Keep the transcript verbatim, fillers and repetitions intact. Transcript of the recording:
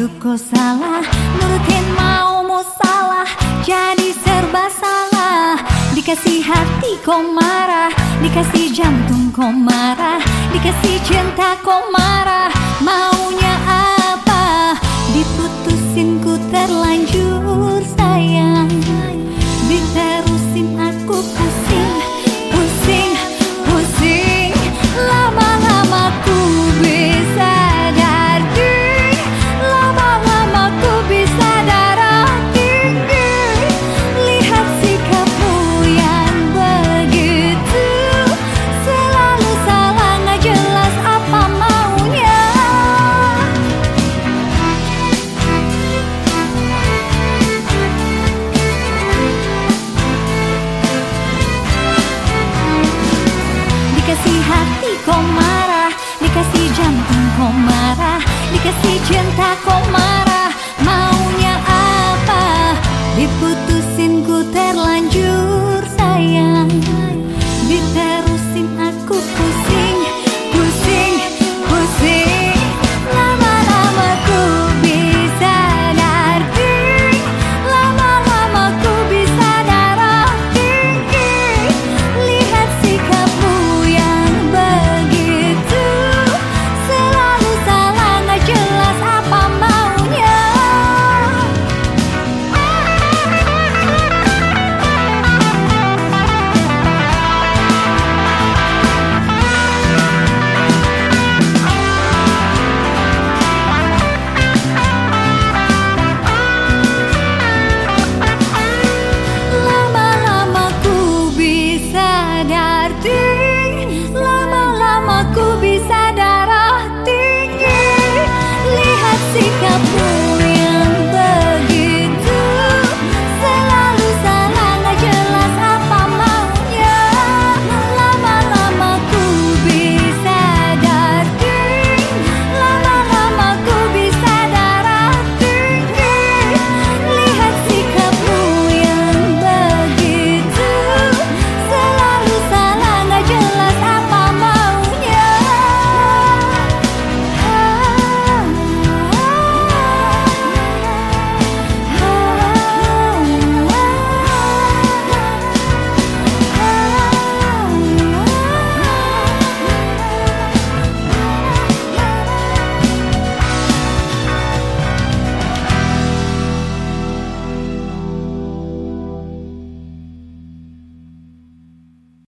itu kau salah, nurutin maumu salah, jadi serba salah. Dikasih hati kau marah, dikasih jantung kau marah, dikasih cinta kau marah. Maunya apa? Diputusin ku terlanjur sayang, diterusin aku pusing, pusing, pusing. Lama-lama ku bisa jadi, lama-lama ku bisa darah tinggi. Lihat sikapmu yang begitu, selalu salah, nggak jelas apa maunya. Dikasih hati kau marah, dikasih jantung kau marah, dikasih cinta kau marah.